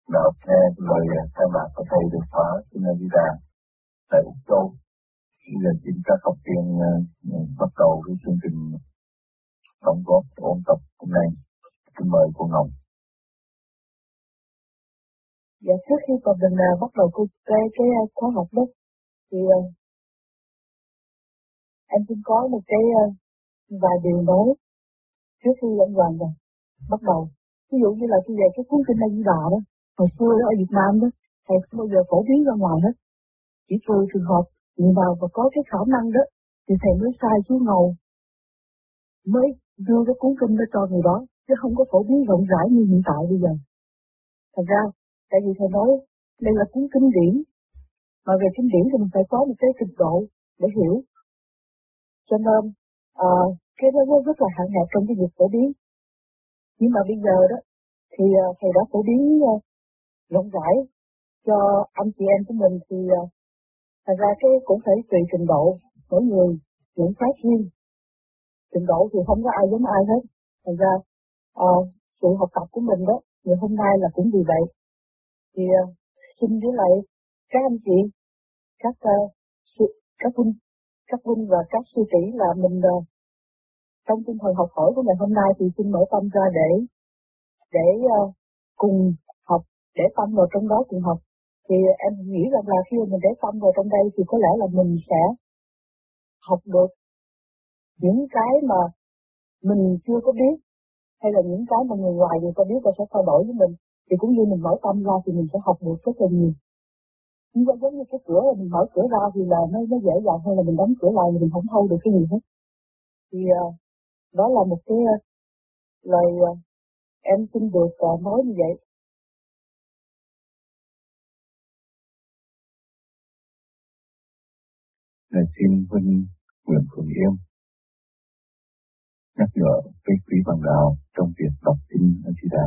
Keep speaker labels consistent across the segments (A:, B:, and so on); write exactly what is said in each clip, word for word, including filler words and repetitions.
A: Đạo nghe lời khai mạc của thầy được phá trên A Di Đà tại Úc Châu. Bây giờ xin các học viên uh, bắt đầu với chương trình đóng góp ôn tập hôm nay. Xin mời cô Ngọc.
B: Dạ, trước khi còn mình uh, bắt đầu cái cái, cái uh, khóa học đó thì uh, em xin có một cái uh, vài điều nói trước khi anh Hoàng rồi bắt đầu. Ví dụ như là khi về cái cuốn kinh A Di Đà đó, hồi xưa đó ở Việt Nam đó, thầy không bao giờ phổ biến ra ngoài hết. Chỉ trừ trường hợp người nào mà có cái khả năng đó thì thầy mới sai xuống ngầu mới đưa cái cuốn kinh đó cho người đó, chứ không có phổ biến rộng rãi như hiện tại bây giờ. Thật ra tại vì thầy nói đây là cuốn kinh điển, mà về kinh điển thì mình phải có một cái trình độ để hiểu, cho nên uh, cái đó nó rất là hạn hẹp trong cái việc phổ biến. Nhưng mà bây giờ đó thì uh, thầy đã phổ biến uh, rộng rãi cho anh chị em của mình, thì uh, thật ra cái cũng phải tùy trình độ mỗi người nhận xét riêng. Trình độ thì không có ai giống ai hết. Thật ra uh, sự học tập của mình đó ngày hôm nay là cũng vì vậy. Thì uh, xin với lại các anh chị, các uh, sư, các huynh, các huynh và các sư tỷ là mình uh, trong tinh thần học hỏi của ngày hôm nay thì xin mở tâm ra để để uh, cùng học, để tâm vào trong đó cùng học. Thì em nghĩ rằng là khi mình để tâm vào trong đây thì có lẽ là mình sẽ học được những cái mà mình chưa có biết, hay là những cái mà người ngoài người ta biết và sẽ trao đổi với mình. Thì cũng như mình mở tâm ra thì mình sẽ học được rất là nhiều. Nhưng mà giống như cái cửa là mình mở cửa ra thì là nó, nó dễ dàng hơn là mình đóng cửa lại mà mình không thâu được cái gì hết. Thì uh, đó là một cái uh, lời uh, em xin được uh, nói như vậy.
A: Là xin huynh Nguyễn Phượng Yên nhắc nhở với quý bạn đạo trong việc đọc kinh A Di Đà.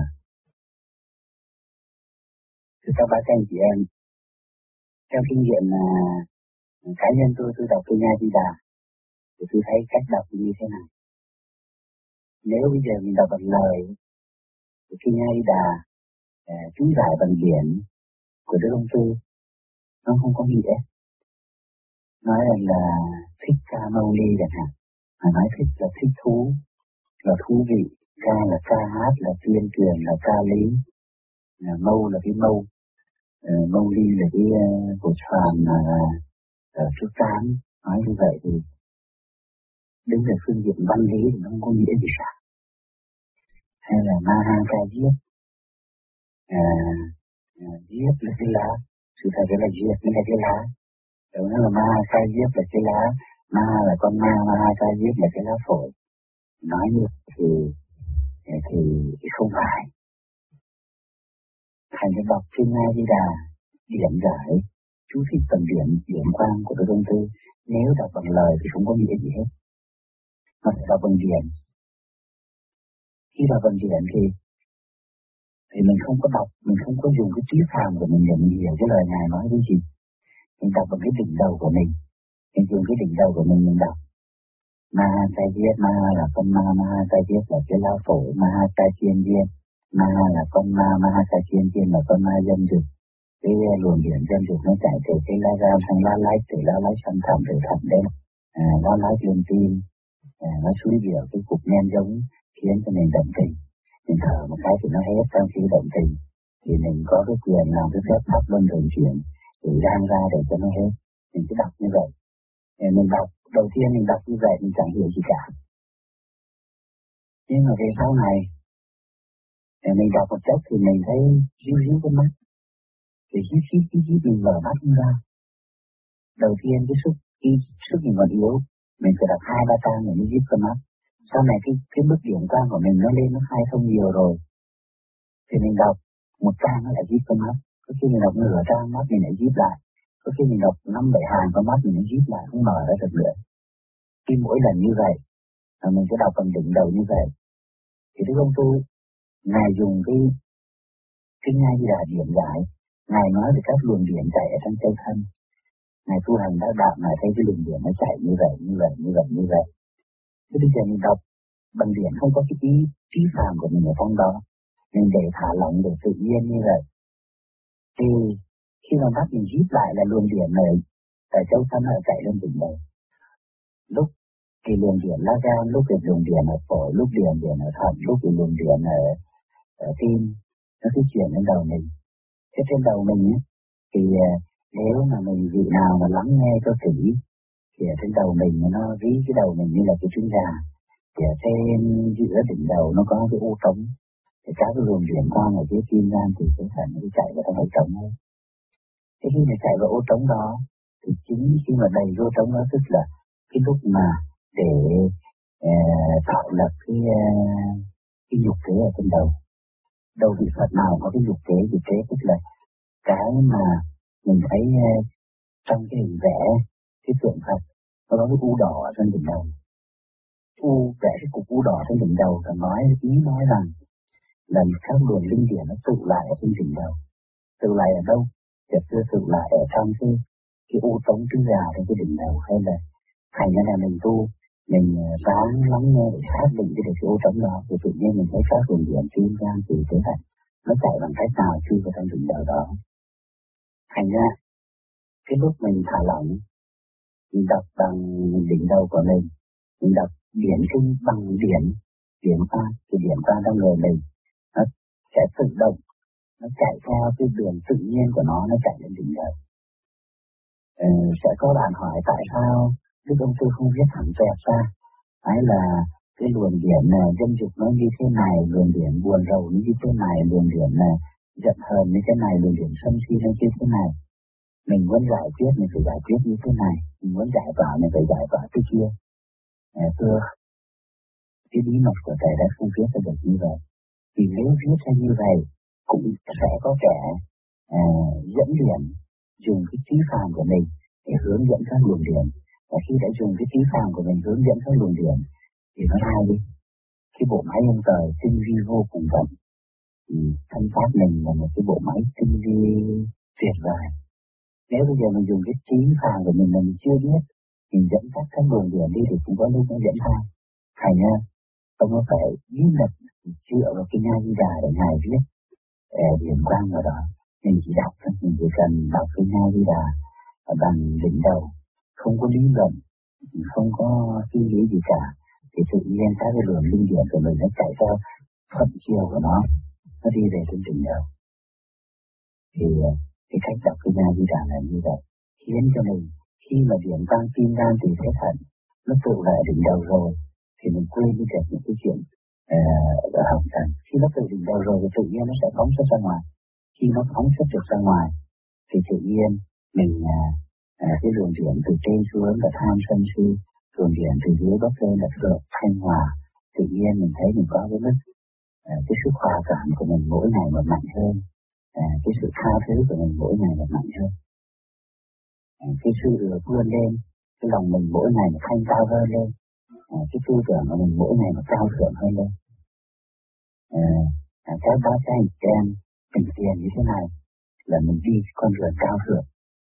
C: Thưa các bác anh chị em, theo kinh nghiệm là cá nhân tôi tôi đọc kinh A Di Đà thì tôi thấy cách đọc như thế này. Nếu bây giờ mình đọc bằng lời thì kinh A Di Đà chú giải bằng điển của Đức Ông Sư nó không có nghĩa. Nói là, là thích ca mâu ni chẳng hạn, mà nói thích là thích thú, là thú vị, ca là ca hát, là tuyên truyền, là ca lý, là mâu là cái mâu, uh, mâu ly là cái uh, của tròn là uh, trước cán. Nói như vậy thì đứng về phương diện văn lý thì nó không có nghĩa gì cả. Hay là ma ha ca giết, à, à, giết là cái lá, sự thật là giết là cái lá. Đúng là ma ha ca giết là cái lá, ma là con ma, ma ha ca giết là cái lá phổi. Nói như thì thì không phải. Thành cái đọc kinh A Di Đà điểm giải, chú thích tầng điểm điểm quan của Đức Ông Tư. Nếu đọc bằng lời thì không có nghĩa gì hết, mà phải đọc bằng điểm. Khi đọc bằng điểm thì thì mình không có đọc, mình không có dùng cái trí phàm của mình để mình hiểu cái lời Ngài nói cái gì. Mình đọc bằng cái đỉnh đầu của mình, mình dùng cái đỉnh đầu của mình mình đọc. Ma ha giết, ma là con ma, ma ha giết là cái lao phổi, ma ha chiên viên, ma là con ma, ma ha chiên viên là con ma dân dục. Cái luồng điển dân dục nó chạy từ cái lá gan sang lá lách, từ lá lách sang thận, từ thận đến à, lá lách lên tim, à, nó suy biểu cái cục men giống khiến cho mình động tình. Mình thở một cái thì nó hết, trong khi động tình thì mình có cái quyền làm cái phép pháp luân thường chuyển để đang ra để cho nó hết. Mình cứ đọc như vậy. Để mình đọc, đầu tiên mình đọc như vậy mình chẳng hiểu gì cả. Nhưng mà về sau này để mình đọc một chút thì mình thấy ríu ríu con mắt. Thì xíu xíu xíu xíu mình mở mắt ra. Đầu tiên cái sức, cái sức mình còn yếu, mình phải đọc hai ba trang để mới giúp con mắt. Sau này cái cái mức điểm quan của mình nó lên, nó khai thông nhiều rồi, thì mình đọc một trang nó lại giúp con mắt. Có khi mình đọc nửa trang mắt mình lại giúp lại. Có khi mình đọc năm bảy hàng con mắt mình lại giúp lại, không mở ra được nữa. Khi mỗi lần như vậy, là mình sẽ đọc bằng đỉnh đầu như vậy. Thì Đức Ông Tu, Ngài dùng cái cái Ngay Di Đà điểm giải, Ngài nói về các luồng điển chạy ở trong chân thân. Ngài tu hành đã đạo, Ngài thấy cái luồng điển nó chạy như vậy, như vậy, như vậy, như vậy. Thế bây giờ mình đọc bằng điển không có cái trí trí phàm của mình ở trong đó, mình để thả lỏng, để tự nhiên như vậy, Thì khi mà mắt mình hít lại là luồng điện này tại châu thân nó chạy lên đỉnh đầu. Lúc thì luồng điện lá gan, lúc thì luồng điện ở phổi, lúc điện điện ở thận, lúc thì luồng điện ở, ở tim, nó sẽ chuyển lên đầu mình. Thế trên đầu mình ấy, thì nếu mà mình vị nào mà lắng nghe cho kỹ thì ở trên đầu mình nó ví cái đầu mình như là cái trứng gà, thì ở trên giữa đỉnh đầu nó có cái ô trống, thì các cái luồng điện quang ở phía tim gan thì cái thận nó chạy vào trong ô trống ấy. Thế khi mà chạy vào ô trống đó thì chính khi mà đầy ô trống đó tức là cái lúc mà để uh, tạo lập cái uh, cái dục kế ở trên đầu. Đầu vị Phật nào có cái dục kế, dục kế tức là cái mà mình thấy uh, trong cái hình vẽ cái tượng Phật nó có cái u đỏ ở trên đỉnh đầu. U vẽ cái cục u đỏ trên đỉnh đầu và nói ý nói rằng là các luồng linh điển nó tụ lại ở trên đỉnh đầu. Tụ lại ở đâu? Chợt chưa tụ lại ở trong cái cái u trống trứng gà trên cái đỉnh đầu, hay là thành ra là mình tu mình ráng lắng nghe để xác định cái cái u trống đó thì tự nhiên mình thấy các luồng điện tim gan từ thế này nó chạy bằng cách nào chui vào trong đỉnh đầu đó. Thành ra cái lúc mình thả lỏng, mình đọc bằng đỉnh đầu của mình, mình đọc điển kinh bằng điển điển qua thì điển qua trong người mình nó sẽ tự động, nó chạy theo cái đường tự nhiên của nó, nó chạy lên đỉnh đầu. Ừ, sẽ có bạn hỏi tại sao Đức ông Sư không viết thẳng tuẹt ra, hay là cái luồng điển này dân dục nó như thế này, luồng điển buồn rầu nó như thế này, luồng điển này giận hờn như thế này, luồng điển sân si nó như thế này. Mình muốn giải quyết mình phải giải quyết như thế này, mình muốn giải tỏa mình phải giải tỏa cái kia. À, thưa, cái bí mật của Thầy đã không viết ra được như vậy. Vì nếu viết ra như vậy cũng sẽ có kẻ à, dẫn điển dùng cái trí phàm của mình để hướng dẫn các luồng điển, và khi đã dùng cái trí phàm của mình hướng dẫn các luồng điển thì nó ra đi cái bộ máy ông trời tinh vi vô cùng rộng. Ừ, thân xác mình là một cái bộ máy tinh vi tuyệt vời. Nếu bây giờ mình dùng cái trí phàm của mình mà mình chưa biết, mình dẫn dắt các luồng điển đi thì cũng có lúc nó dẫn sai. Thành ra ông có phải bí mật dựa vào cái Nha Di Đà để ngài viết điển quang vào đó. Mình chỉ đọc thôi, mình chỉ cần đọc cái Nha Di Đà bằng đỉnh đầu, không có lý luận, không có suy nghĩ gì cả, thì tự nhiên các cái luồng linh điển của mình nó chạy theo thuận chiều của nó, nó đi về trên đỉnh đầu. Thì cái cách đọc cái Nha Di Đà là như vậy, khiến cho mình khi mà điển quang tim gan tỳ phế thận nó tự lại đỉnh đầu rồi thì mình quên đi được những cái chuyện ở hồng trần. Khi nó tự đỉnh đầu rồi thì tự nhiên nó sẽ phóng xuất ra ngoài. Khi nó phóng xuất được ra ngoài thì tự nhiên mình à, à, cái luồng điện từ trên xuống là tham sân si, luồng điện từ dưới bốc lên là được thanh hòa. Tự nhiên mình thấy mình có cái mức à, cái sự hòa cảm của mình mỗi ngày một mạnh hơn, à, cái sự tha thứ của mình mỗi ngày một mạnh hơn, à, cái sự vươn lên, cái lòng mình mỗi ngày một thanh cao hơn lên, à, cái tư tưởng của mình mỗi ngày một cao thượng hơn lên. À, à, cái báo cho anh em bình tiền như thế này là mình đi con đường cao thượng.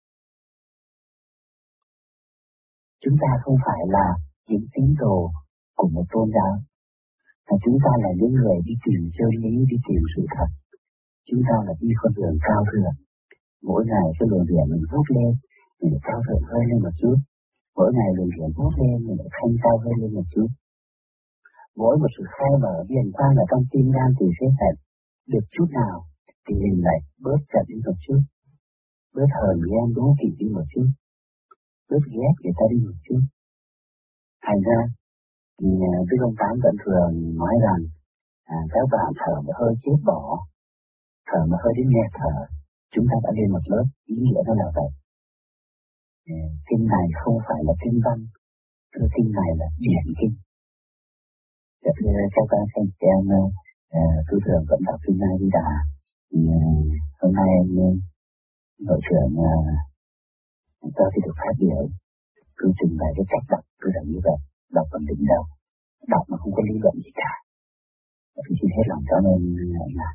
C: Chúng ta không phải là những tín đồ của một tôn giáo, mà chúng ta là những người đi tìm chân lý, đi tìm sự thật. Chúng ta là đi con đường cao thượng. Mỗi ngày cái luồng điển mình hút lên, mình cao thượng hơn lên một chút. Mỗi ngày luồng điển hút lên, mình lại thanh cao hơn lên một chút. Mỗi một sự khai mở điển quang ở trong tim gan tỳ phế thận được chút nào thì mình lại bớt giận đi một chút, bớt hờn ghen đố kỵ đi một chút, bớt ghét người ta đi một chút. Thành ra Đức ông Tám vẫn thường nói rằng à, các bạn thở một hơi chết bỏ, thở một hơi đến nghe thở, chúng ta đã lên một lớp. Ý nghĩa nó là vậy. À, kinh này không phải là kinh văn, thưa kinh này là điển kinh. Chắc các bạn xem chị em tôi thường vẫn đọc kinh Nha Di Đà. Hôm nay nội trưởng do thì được phát biểu, tôi trình bày cái cách đọc tôi là như vậy, đọc bằng đỉnh đầu, đọc mà không có lý luận gì cả. Tôi xin hết lòng cảm ơn anh là.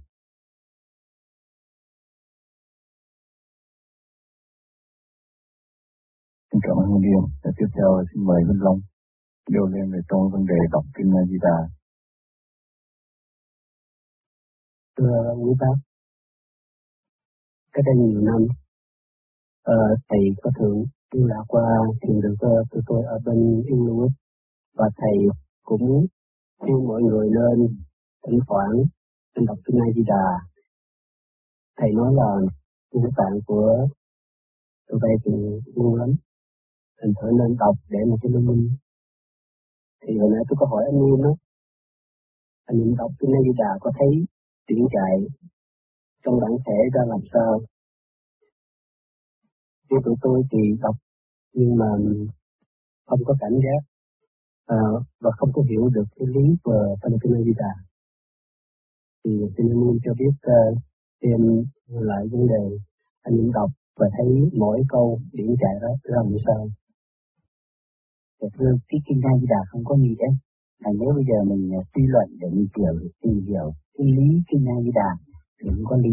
A: Xin cảm ơn Điêu. Tiếp theo xin mời Vân Long điều lên về trong vấn đề đọc kinh Nha Di Đà.
C: Thưa quý bác, cách đây nhiều năm, uh, thầy có thường đi lạc qua thiền được uh, tụi tôi ở bên Yên Louis, và thầy cũng khuyên mọi người nên thỉnh thoảng nên đọc kinh A Di Đà. Thầy nói là ngũ tạng của tụi bay thì ngu lắm, thành thử nên đọc để mà cho nó minh. Thì hồi nãy tôi có hỏi anh Nguyên đó, anh Nguyên đọc kinh A Di Đà có thấy chuyển chạy trong bản thể ra làm sao? Với tụi tôi thì đọc nhưng mà không có cảm giác à, và không có hiểu được cái lý của trong kinh A Di Đà. Thì xin anh Nguyên cho biết uh, thêm lại vấn đề anh Nguyên đọc và thấy mỗi câu chuyển chạy đó ra làm sao?
D: Dạ thưa, cái kinh A Di Đà không có nghĩa là nếu bây giờ mình suy luận để mình hiểu tìm hiểu cái lý kinh A Di Đà thì không có lý.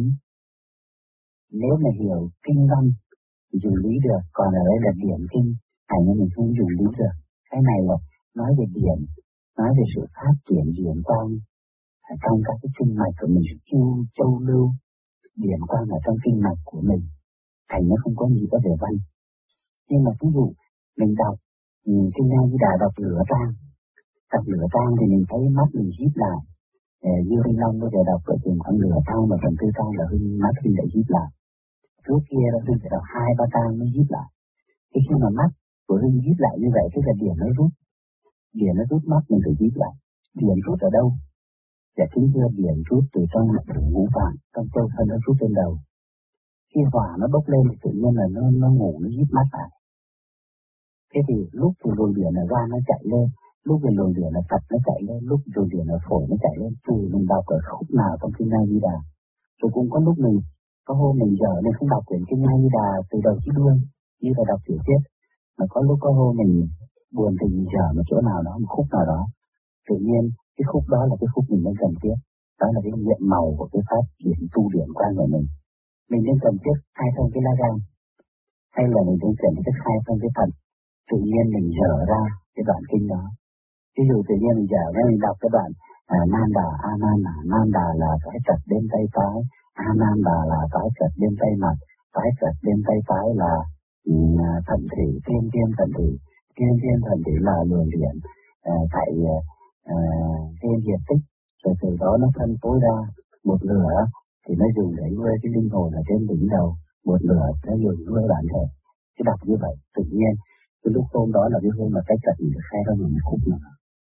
D: Nếu mà hiểu kinh văn thì dùng lý được, còn ở đây là điển kinh, thành nên mình không dùng lý được. Cái này là nói về điển, nói về sự phát triển điển quang ở trong các cái kinh mạch của mình, chu châu lưu, điển quang ở trong kinh mạch của mình, thành nó không có nghĩa về văn. Nhưng mà ví dụ mình đọc ừ, kinh A Di Đà đọc lửa trang, đọc lửa trang thì mình thấy mắt mình díp lại. Ờ, như Huynh Long bây giờ đọc ở trường khoảng lửa trang và phần tư trang là Huynh mắt Huynh lại díp lại. Trước kia là Huynh phải đọc hai ba trang mới díp lại. Thế khi mà mắt của Huynh díp lại như vậy tức là điển nó rút, điển nó rút mắt mình phải díp lại. Điển rút ở đâu? Dạ chính thưa, điển rút từ trong ngũ tạng, trong châu thân nó rút lên đầu. Khi hỏa nó bốc lên thì tự nhiên là nó nó ngủ, nó díp mắt lại. Thế thì lúc thì luồng điển là gan nó chạy lên, lúc thì luồng điển là thận nó chạy lên, lúc luồng điển là phổi nó chạy lên. Tùy mình đọc ở khúc nào trong kinh A Di Đà. Rồi cũng có lúc mình có hôm mình dở nên không đọc quyển kinh A Di Đà từ đầu chí đuôi như là đọc tiểu tiết, mà có lúc có hôm mình buồn thì mình dở một chỗ nào đó, một khúc nào đó, tự nhiên cái khúc đó là cái khúc mình nên cần thiết. Đó là cái diện màu của cái pháp điển tu điển quan của mình. Mình nên cần thiết khai thông cái lá gan, hay là mình nên cần thiết khai thông cái thận. Tự nhiên mình dở ra cái đoạn kinh đó. Ví dụ tự nhiên mình dở ra mình đọc cái đoạn à, Nam Đà A Nan Đà, Nam Đà là phải chặt bên tay trái, A Nan Đà là phải chặt bên tay mặt, phải chặt bên tay trái là um, thận thủy, thiên thiên thận thủy, thiên thiên thận thủy là luồng điển à, tại à, thiên diệt tích. Rồi từ đó nó phân phối ra một nửa thì nó dùng để nuôi cái linh hồn ở trên đỉnh đầu, một nửa nó dùng nuôi bản thể. Cái đọc như vậy tự nhiên cái lúc hôm đó là cái hôm mà cái trận được khai thông một khúc nữa.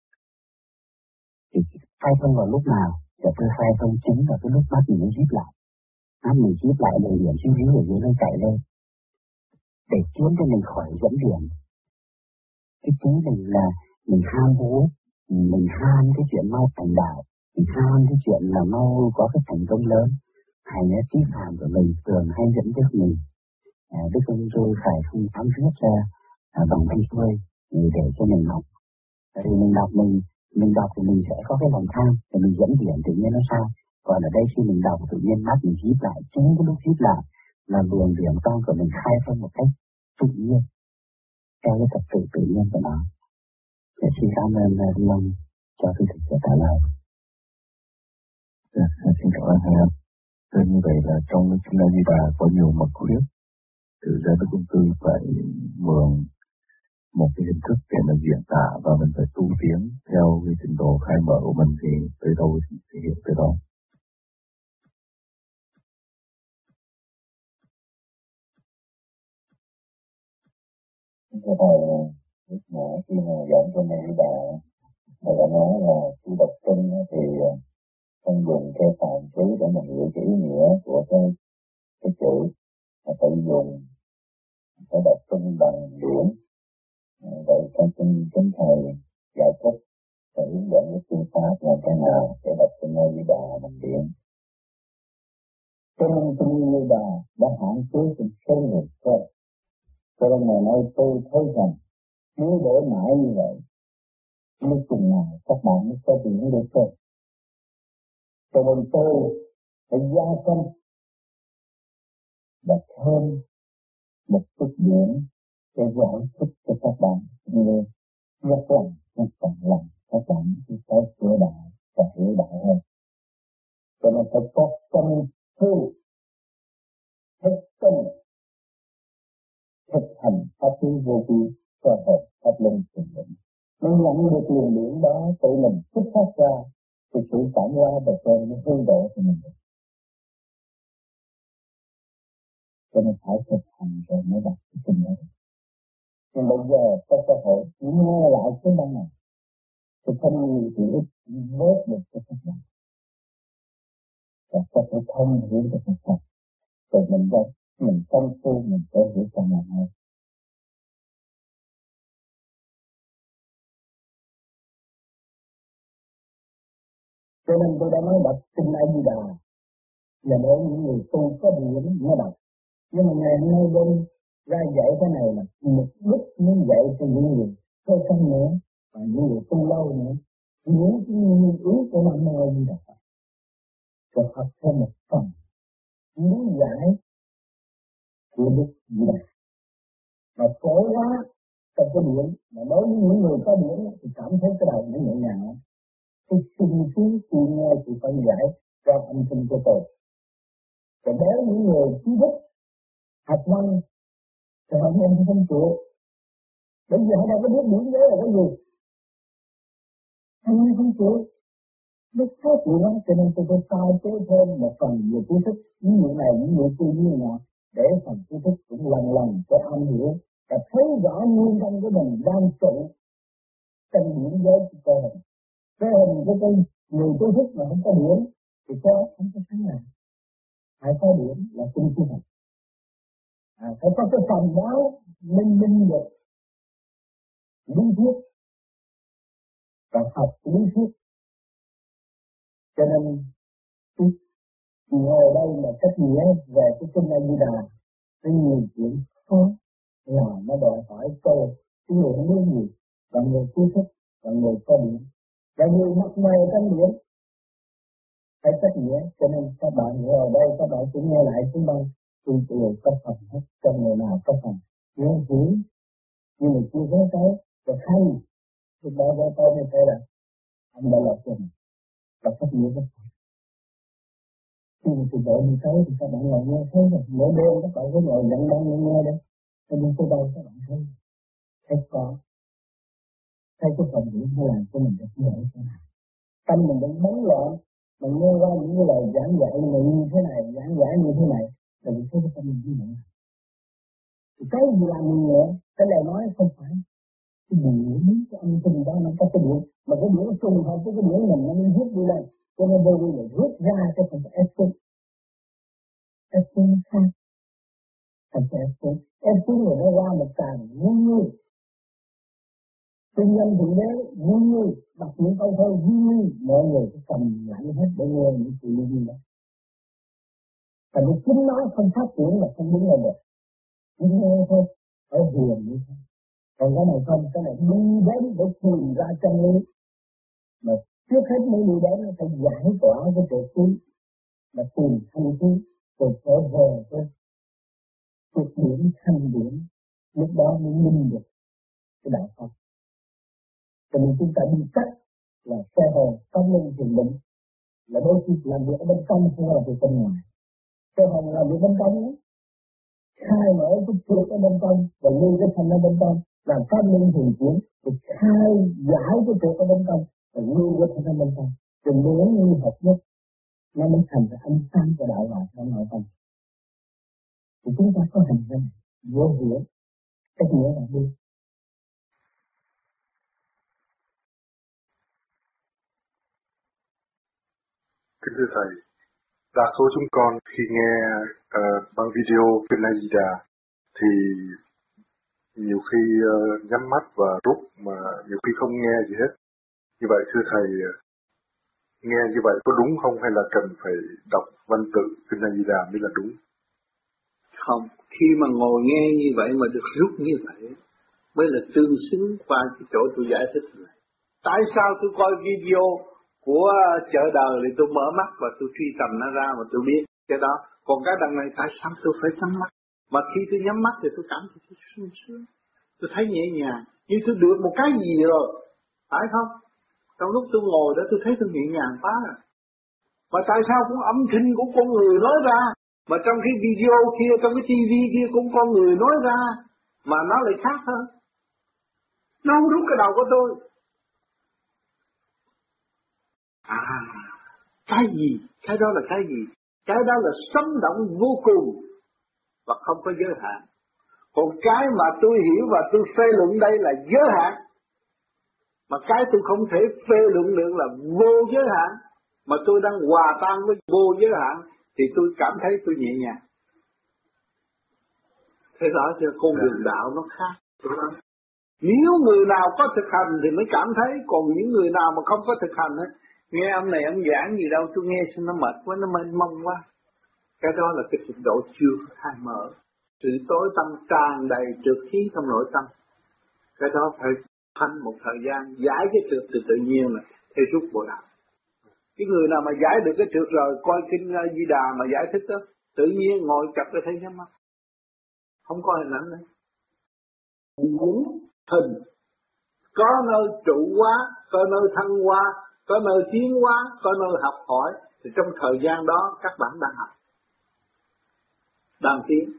D: Thì khai thông vào lúc nào? Giờ tôi khai thông chính là cái lúc mắt mình nó díp lại. Mắt mình díp lại đường điểm xíu xíu ở dưới nó chạy lên. Để khiến cho mình khỏi dẫn điểm. Cái chính mình là mình ham hố, mình ham cái chuyện mau thành đạo, mình ham cái chuyện là mau có cái thành công lớn. Hay là trí phạm của mình thường hay dẫn dắt mình. À, Đức ông tôi phải không dám viết ra à, bằng tay xuôi để cho mình học. Tại vì mình đọc mình mình đọc thì mình sẽ có cái lòng tham, thì mình dẫn điểm tự nhiên nó sao. Còn ở đây khi mình đọc tự nhiên mắt mình díp lại, chính cái lúc díp lại là luồng điểm con của mình khai thông một cách tự nhiên, theo cái trật tự tự nhiên của nó. Sẽ xin cảm ơn Long cho cái thực sự trả lời.
A: Dạ, xin cảm ơn hai em. Thế như vậy là trong cái kinh A Di Đà có nhiều mật khuyết, thực ra Đức Công Tư phải mượn một cái hình thức để mà diễn tả và mình phải tu tiến theo cái trình độ khai mở của mình thì tới đâu thì sẽ hiểu tới đó. Cái này lúc nãy khi mà giảng cho này với bà, bà đã nói là khi đọc kinh thì không dùng cái phạm xứ để mà hiểu cái ý nghĩa của cái cái chữ, mà phải dùng phải đọc kinh bằng điển. Vậy trong kinh kính thầy giải thích và hướng dẫn cái phương pháp làm thế nào để đọc kinh A Di Đà bằng điển. Cho nên kinh A Di Đà đã hạn chế sự số lượng thôi. Cho nên ngày nay tôi thấy rằng nếu đổi mãi như vậy, nếu chừng nào các bạn mới có điển để chơi. Cho nên tôi phải gia công và thêm một chút điển để giải thích cho các bạn nghe rất lòng, rất tận lòng các bạn phải sửa đạo và hiểu đạo hơn. Cho nên phải có công phu. Thế tình thực hành pháp lý vô vi cho hợp pháp luân thường định. Mình nhận được luồng điển đó tự mình xuất phát ra thì sự cảm hóa và trên nó hư độ của mình. Cho nên phải thực hành rồi mới đọc cái kinh đó. Nhưng bây giờ có cơ hội nghe lại cái băng này thì không nhiều thì ít vớt được cái cách này. Và có thể thông hiểu được cái cách. Rồi mình ra, mình công phu, mình sẽ hiểu càng là hơn. Cho nên tôi đã nói đọc kinh A Di Đà là để những người tu có điển mới đọc. Nhưng mà ngày hôm nay bên ra dạy cái này là mục đích muốn dạy cho những người sơ căn nữa và những người tu lâu nữa. Những cái nguyên ý của Nam Mô A Di Đà Phật rồi học thêm một phần lý giải của Đức Di Đà. Mà phổ hóa trong cái điển, mà đối với những người có điển thì cảm thấy cái đầu nó nhẹ nhàng. Cái sinh khí khi nghe sự phân giải trong âm thanh của tôi. Và nếu những người trí thức học văn thì họ nghe không chịu. Bởi vì họ đâu có biết điển giới là cái gì. Họ nghe không chịu. Nó khó chịu lắm, cho nên tôi phải sai chế thêm một phần về trí thức. Những người này, những người kia như nào để phần trí thức cũng lần lần sẽ am hiểu và thấy rõ nguyên tâm của mình đang trụ trong điển giới của cơ hình. Cơ hình của cái người trí thức mà không có điển thì có không có sáng nào. Phải có điển là tinh trí thức. À, phải có cái phần đó minh minh được lý thuyết và học lý thuyết. Cho nên ngồi đây là cách nghĩa về cái kinh A Di Đà với nhiều chuyện khó là nó đòi hỏi tôi cái người không biết gì và người trí thức và người có điển và người mặt mày trong điển phải cách nghĩa. Cho nên các bạn ngồi đây các bạn cũng nghe lại chúng ta tôi đều có phần hết trong người nào có phần nghe hiểu nhưng mà chưa có tới và hay thì bao giờ tôi mới thấy là anh đã lọt rồi và cách nghĩa rất phải. Khi mà từ bộ đi tới thì các bạn ngồi nghe thấy rồi. Mỗi đêm các bạn có ngồi nhận đang nghe nghe đấy. Cho nên tới đâu các bạn thấy. Thấy có. Thấy cái phần điểm hay làm cho mình được như vậy thế nào. Tâm mình đang bấn loạn. Mình nghe qua những cái lời giảng dạy mình như thế này, giảng dạy như thế này. Là mình thấy cái tâm mình như vậy. Thì cái gì làm mình nhẹ. Cái lời nói không phải. Cái điểm, cái âm thanh đó nó có cái điểm. Mà cái điểm trùng hợp với cái điểm mình nó mới rút đi lên. Cho nên vô vi là rút ra cái phần ép xuống. Ép xuống khác. Thành sẽ ép xuống. Ép xuống rồi nó ra một càng vui vui. Kinh nhân thượng đế vui vui. Đọc những câu thơ vui vui. Mọi người cứ cầm lặng hết để nghe những chuyện như vậy đó. Tại vì chính nó không phát triển là không đứng lên được. Chỉ nghe thôi. Ở hiền như thế. Còn cái này không. Cái này đi đến để tìm ra chân lý. Mà trước hết mới đi đến nó phải giải tỏa cái trượt khí. Mà tìm thanh khí. Rồi trở về với cực điểm thanh điển. Lúc đó mới minh được cái đạo Phật. Cho nên chúng ta đi cách là xe hồn, tâm linh thiền định là đôi khi làm việc ở bên trong không là việc bên ngoài. Xe hồn làm việc bên trong đó, khai mở cái trượt ở bên trong và lưu cái thanh ở bên trong, làm tâm linh thiền chuyển, thì khai giải cái trượt ở bên trong và lưu cái thanh ở bên trong. Thì nếu như hợp nhất, nó mới thành ra ánh sáng của đạo hòa trong nội tâm. Thì chúng ta có hành vi vô hiểu, cách nghĩa là đi.
E: Kính thưa Thầy, đa số chúng con khi nghe uh, bằng video kinh A Di Đà thì nhiều khi uh, nhắm mắt và rút mà nhiều khi không nghe gì hết. Như vậy thưa Thầy, uh, nghe như vậy có đúng không hay là cần phải đọc văn tự kinh A Di Đà mới là đúng?
F: Không, khi mà ngồi nghe như vậy mà được rút như vậy mới là tương xứng qua cái chỗ tôi giải thích này. Tại sao tôi coi video của chợ đời thì tôi mở mắt và tôi truy tầm nó ra mà tôi biết cái đó. Còn cái đằng này tại sao tôi phải nhắm mắt? Mà khi tôi nhắm mắt thì tôi cảm thấy tôi sung sướng. Tôi thấy nhẹ nhàng. Như tôi được một cái gì rồi. Phải không? Trong lúc tôi ngồi đó tôi thấy tôi nhẹ nhàng quá rồi. Mà tại sao cũng âm thanh của con người nói ra Mà trong cái video kia, trong cái tivi kia cũng có người nói ra, mà nó lại khác hơn. Nó không rút cái đầu của tôi. À, cái gì? Cái đó là cái gì? Cái đó là sống động vô cùng và không có giới hạn. Còn cái mà tôi hiểu và tôi phê luận đây là giới hạn. Mà cái tôi không thể phê luận được là vô giới hạn. Mà tôi đang hòa tan với vô giới hạn thì tôi cảm thấy tôi nhẹ nhàng. Thế đó cho con đường đạo nó khác. Nếu người nào có thực hành thì mới cảm thấy, còn những người nào mà không có thực hành ấy, nghe ông này ông giảng gì đâu, tôi nghe xong nó mệt quá, nó mênh mông quá. Cái đó là cái trình độ chưa khai mở. Sự tối tâm tràn đầy trượt khí trong nội tâm. Cái đó phải thành một thời gian giải cái trượt từ tự nhiên là theo rút bộ đạo. Cái người nào mà giải được cái trượt rồi, coi kinh Di Đà mà giải thích đó, tự nhiên ngồi chặt cái thấy nhắm mắt. Không có hình ảnh nữa. Những hình, có nơi trụ hóa, có nơi thăng hóa, có nơi tiến hóa, có nơi học hỏi. Thì trong thời gian đó các bạn đang học, đang tiến,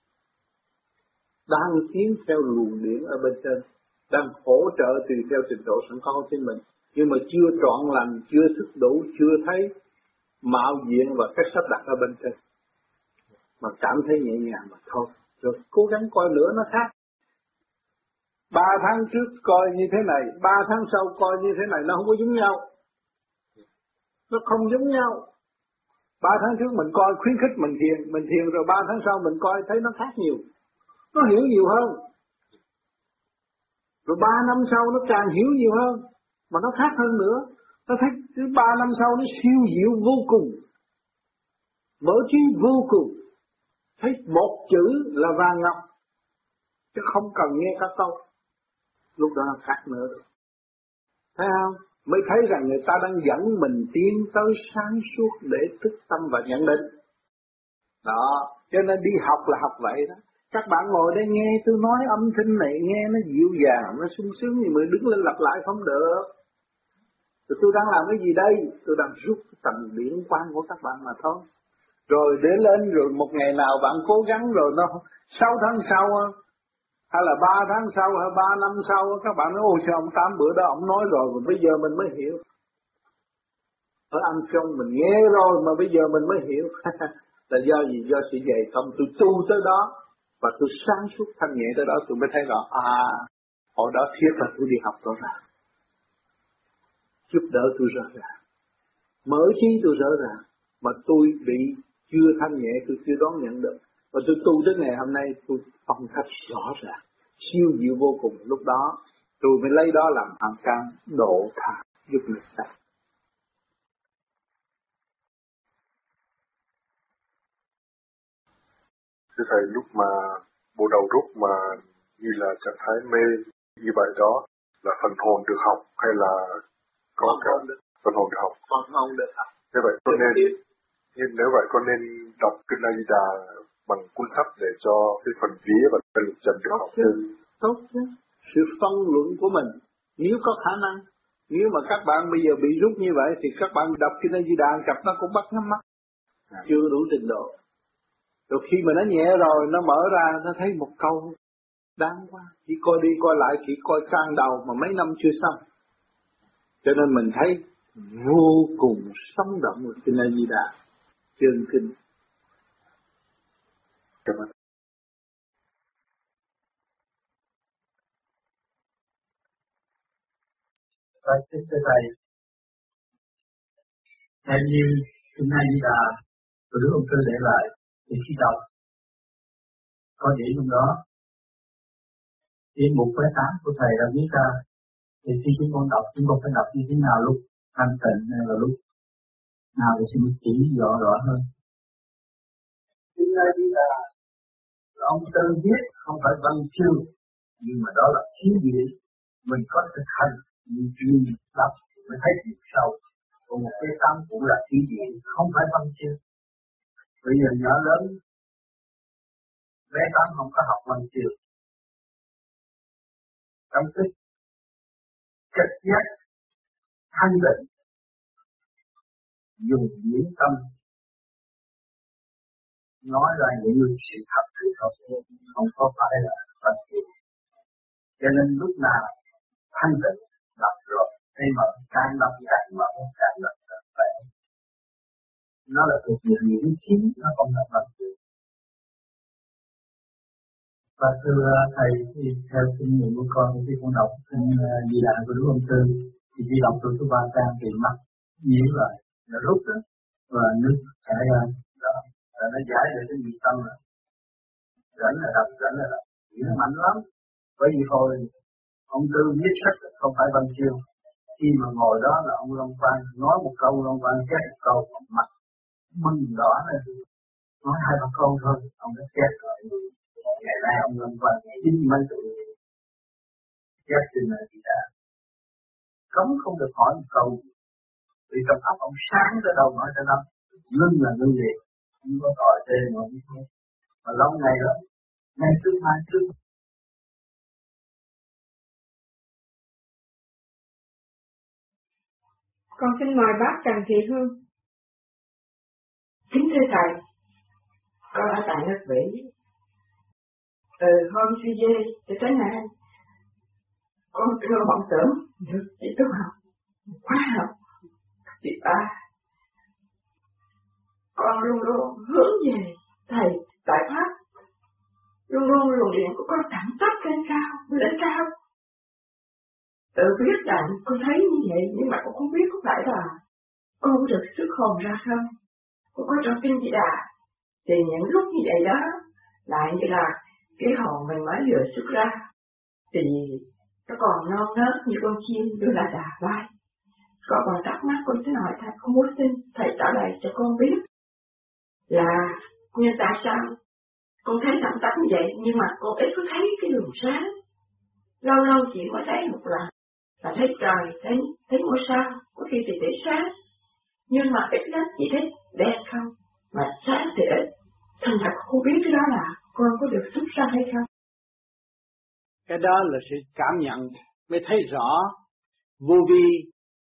F: đang tiến theo luồng điển ở bên trên, đang hỗ trợ tùy theo trình độ sẵn có của chính mình, nhưng mà chưa trọn lành, chưa thức đủ, chưa thấy mạo diện và cách sắp đặt ở bên trên, mà cảm thấy nhẹ nhàng mà thôi. Rồi cố gắng coi nữa nó khác. Ba tháng trước coi như thế này, ba tháng sau coi như thế này, nó không có giống nhau. Nó không giống nhau. Ba tháng trước mình coi khuyến khích mình thiền, mình thiền rồi ba tháng sau mình coi thấy nó khác nhiều. Nó hiểu nhiều hơn. Rồi ba năm sau nó càng hiểu nhiều hơn, mà nó khác hơn nữa. Nó thấy thứ ba năm sau nó siêu diệu vô cùng, mở trí vô cùng. Thấy một chữ là vàng ngọc, chứ không cần nghe các câu. Lúc đó nó khác nữa. Thấy không? Mới thấy rằng người ta đang dẫn mình tiến tới sáng suốt để thức tâm và nhận định. Đó, cho nên đi học là học vậy đó. Các bạn ngồi đây nghe tôi nói âm thanh này, nghe nó dịu dàng, nó sung sướng, nhưng mà đứng lên lặp lại không được. Rồi tôi đang làm cái gì đây? Tôi đang rút tầm điển quang của các bạn mà thôi. Rồi để lên, rồi một ngày nào bạn cố gắng rồi nó sáu tháng sau, hay là ba tháng sau, hay ba năm sau, các bạn nói ôi sao ông Tám bữa đó ông nói rồi, mà bây giờ mình mới hiểu. Ở ăn trong mình nghe rồi mà bây giờ mình mới hiểu. Là do gì? Do sự dày công tôi tu tới đó, và tôi sáng suốt thanh nhẹ tới đó, tôi mới thấy rõ, à, hồi đó thiết là tôi đi học rõ ràng, giúp đỡ tôi rõ ràng, mở trí tôi rõ ràng, mà tôi bị chưa thanh nhẹ, tôi chưa đón nhận được. Và tôi tu tới ngày hôm nay, tôi phong cách rõ ràng, siêu diệu vô cùng. Lúc đó, tôi mới lấy đó làm hàng can độ thả giúp người ta.
E: Thưa Thầy, lúc mà bộ đầu rút mà như là trạng thái mê như vậy đó, là phần hồn được học hay là có
F: phần
E: cả
F: hồn được.
E: phần hồn được học?
F: Phần hồn được học.
E: Như vậy con nên, như nếu vậy con nên đọc kinh A Di Đà bằng cuốn sách để cho cái phần vía và cái lục trần được
F: Tốt
E: học
F: chứ.
E: thêm.
F: Tốt chứ. Sự phân luận của mình, nếu có khả năng, nếu mà các bạn bây giờ bị rút như vậy thì các bạn đọc kinh A Di Đà cặp nó cũng bắt nhắm mắt, à. Chưa đủ trình độ. Rồi khi mà nó nhẹ rồi, nó mở ra, nó thấy một câu đáng quá. Chỉ coi đi coi lại, chỉ coi trang đầu mà mấy năm chưa xong. Cho nên mình thấy vô cùng sống động của kinh A Di Đà, chương kinh.
E: Cảm ơn.
D: Và xin thưa Thầy, theo như kinh A Di Đà của Đức Ông Sư để lại thì khi đọc có để trong đó trên một phái tám của Thầy đã viết ra, thì khi chúng con đọc chúng con phải đọc như thế nào, lúc thanh tịnh hay là lúc nào thì xin chỉ rõ rõ hơn. Kinh A Di Đà ông Tư viết không phải văn chương, nhưng mà đó là khí điển, mình có thực hành như chuyên đọc mới thấy chiều sâu. Còn một cái tâm cũng là khí điển, không phải văn chương. Bây giờ nhỏ lớn bé tám không có học văn chương, trong cái chất giác thanh định dùng điển tâm
C: nói ra những sự thật thì không, không có phải là thật sự. Cho nên lúc nào thanh tịnh lập rồi, thế mà càng lập càng mở, càng lập càng khỏe. Nó là thuộc về những trí, nó không là vật sự. Và thưa thầy, thì theo kinh nghiệm của con, khi con đọc kinh Di Đà của Đức Ông Tư, thì khi đọc từ thứ ba trang thì mắt nhíu lại, nó rút đó, và nước chảy ra, đó, và nó giải được cái nhịp tâm rồi. Rảnh là đọc, rảnh là đọc, nó mạnh lắm. Bởi vì thôi, ông Tư viết sách không phải văn chương. Khi mà ngồi đó là ông Long Quang nói một câu, Long Quang chép một câu, mặt mừng đỏ này, nói hai ba câu thôi, ông đã chép rồi. Ngày nay ông Long Quang chín mấy tuổi, chép trên này thì đã cấm không được hỏi một câu, vì trong óc ông sáng tới đâu nói tới đâu, ngưng là ngưng liền, không có tội tê mà không biết. Mà lâu ngày đó, ngày thứ hai trước.
G: Con xin mời bác Trần Thị Hương. Kính thưa thầy, con ở tại nước Mỹ. Từ hôm suy dê cho tới nay, con chưa vọng tưởng được đi tu học, khóa học, chị ba. Con luôn luôn hướng về thầy tại Pháp, luôn luôn luồng điện của con thẳng tắp lên cao, lên cao. Tự biết rằng con thấy như vậy, nhưng mà con không biết có phải là con có được sức hồn ra không. Con có trong kinh Di Đà, thì những lúc như vậy đó, lại như là cái hồn mình mới vừa xuất ra, thì nó còn non nớt như con chim đưa là đà bay. Con còn thắc mắc, con xin hỏi thầy, con muốn xin thầy trả lời cho con biết là nguyên tại sao con thấy thẳng tắp như vậy, nhưng mà con ít có thấy cái đường sáng. Lâu lâu chỉ mới thấy một lần là thấy trời, thấy thấy ngôi sao, có khi thì thấy sáng, nhưng mà ít lắm chỉ thấy đen không, mà sáng thì ít. Thành thật không biết cái đó là con có được xuất ra hay không.
F: Cái đó là sự cảm nhận mới thấy rõ. Vô vi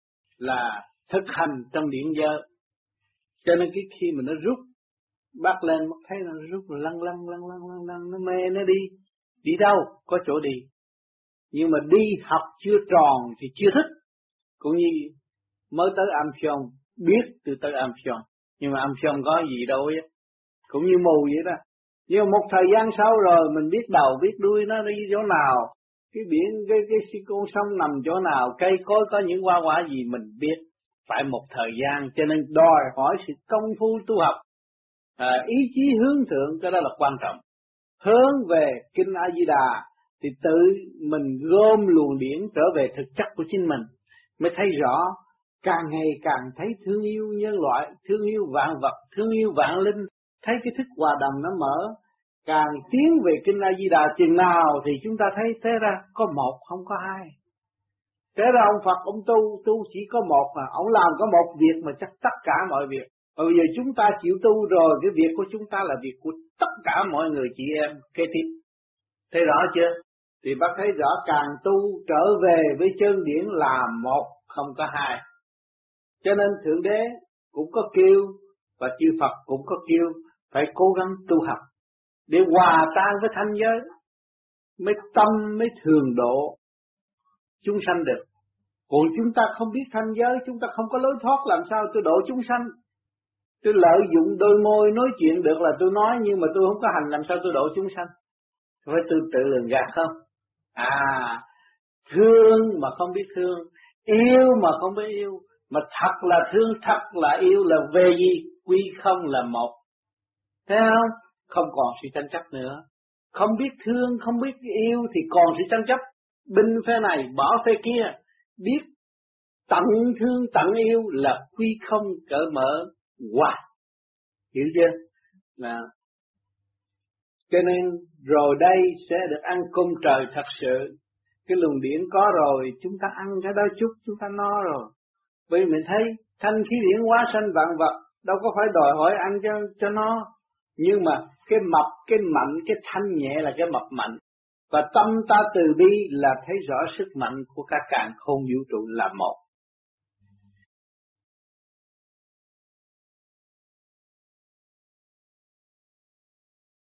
F: là thực hành trong điện giới, cho nên cái khi mà nó rút bắt lên mới thấy nó rút lăn lăn lăn lăn lăn lăn, nó mê nó đi đi đâu có chỗ đi. Nhưng mà đi học chưa tròn thì chưa thích. Cũng như mới tới Am Phion, biết từ tới Am Phion, nhưng mà Am Phion có gì đâu ấy. Cũng như mù vậy đó. Nhưng mà một thời gian sau rồi mình biết đầu biết đuôi nó đi chỗ nào, cái biển, cái cái, cái con sông nằm chỗ nào, cây cối có những hoa quả gì mình biết. Phải một thời gian, cho nên đòi hỏi sự công phu tu học, à, ý chí hướng thượng, cái đó là quan trọng. Hướng về kinh A Di Đà thì tự mình gom luồng điển trở về thực chất của chính mình, mới thấy rõ. Càng ngày càng thấy thương yêu nhân loại, thương yêu vạn vật, thương yêu vạn linh, thấy cái thức hòa đồng nó mở. Càng tiến về kinh A Di Đà chừng nào thì chúng ta thấy thế ra có một không có hai. Thế ra ông Phật ông tu tu chỉ có một mà ông làm có một việc mà chắc tất cả mọi việc. Và bây giờ chúng ta chịu tu rồi, cái việc của chúng ta là việc của tất cả mọi người chị em kế tiếp. Thấy rõ chưa? Thì bác thấy rõ càng tu trở về với chân điển là một không có hai. Cho nên Thượng Đế cũng có kêu và chư Phật cũng có kêu phải cố gắng tu học để hòa tan với thanh giới, mới tâm mới thường độ chúng sanh được. Còn chúng ta không biết thanh giới, chúng ta không có lối thoát, làm sao tôi độ chúng sanh? Tôi lợi dụng đôi môi nói chuyện được là tôi nói, nhưng mà tôi không có hành, làm sao tôi độ chúng sanh? Phải tôi tự lường gạt không? À, thương mà không biết thương, yêu mà không biết yêu, mà thật là thương, thật là yêu là về gì? Quy không là một. Thấy không? Không còn sự tranh chấp nữa. Không biết thương, không biết yêu thì còn sự tranh chấp. Binh phe này, bỏ phe kia. Biết tận thương, tận yêu là quy không cởi mở hoài. Hiểu chưa? Là cho nên rồi đây sẽ được ăn cơm trời thật sự. Cái luồng điển có rồi, chúng ta ăn cái đó chút, chúng ta no rồi. Bởi vì mình thấy thanh khí điển hóa sanh vạn vật, đâu có phải đòi hỏi ăn cho cho nó. Nhưng mà cái mập, cái mạnh, cái thanh nhẹ là cái mập mạnh. Và tâm ta từ bi là thấy rõ sức mạnh của cả càn khôn vũ trụ là một.